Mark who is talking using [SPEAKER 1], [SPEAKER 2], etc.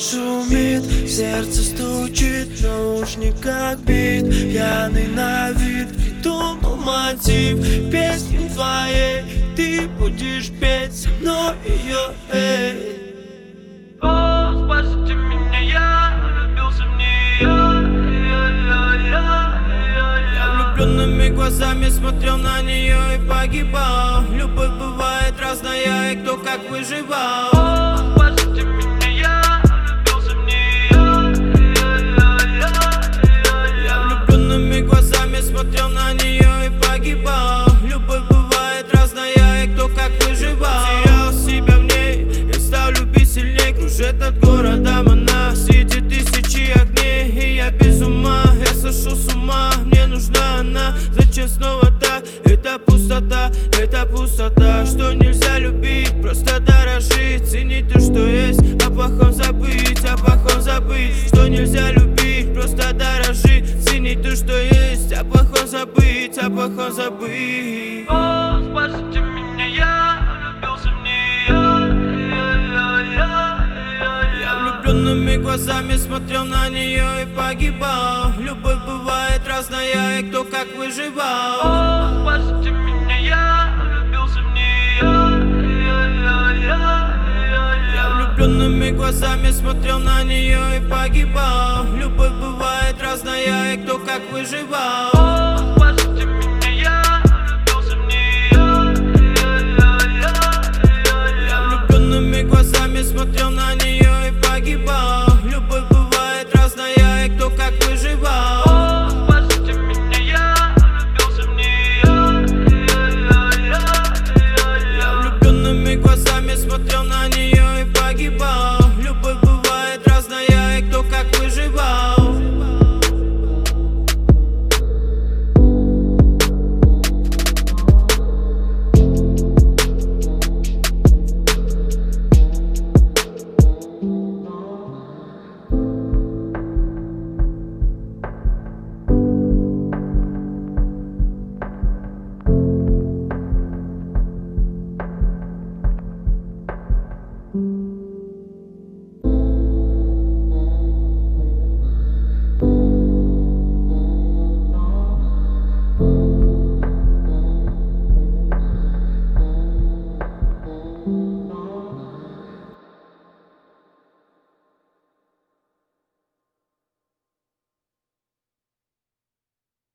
[SPEAKER 1] шумит, сердце стучит, в наушниках бит. Пьяный на вид, придумал мотив песни твоей. Ты будешь петь со мной ее, эй.
[SPEAKER 2] О, спасите меня, я влюбился в нее. Я влюбленными глазами смотрел на нее и погибал. Любовь бывает разная, и кто как выживал. О, спасите меня, я влюбился в нее. Я влюбленными глазами смотрел на нее и погибал. Любовь бывает разная, и кто как выживал. Терял себя в ней и стал любить сильней. Кружит от города она, среди тысячи огней. И я без ума, я сошел с ума. Мне нужна она, зачем снова так? Это пустота, что нельзя любить, просто дорожить. Ценить то, что есть, о плохом забыть, что нельзя любить, просто дорожить. Ценить то, что есть, о плохом забыть, О, спасите меня, я влюбился в нее. Я влюбленными глазами смотрел на нее и погибал. Любовь бывает разная, и кто как выживал. О, спасите меня, я влюбился в нее. Я влюбленными глазами смотрел на нее и погибал. Любовь бывает разная, и кто как выживал.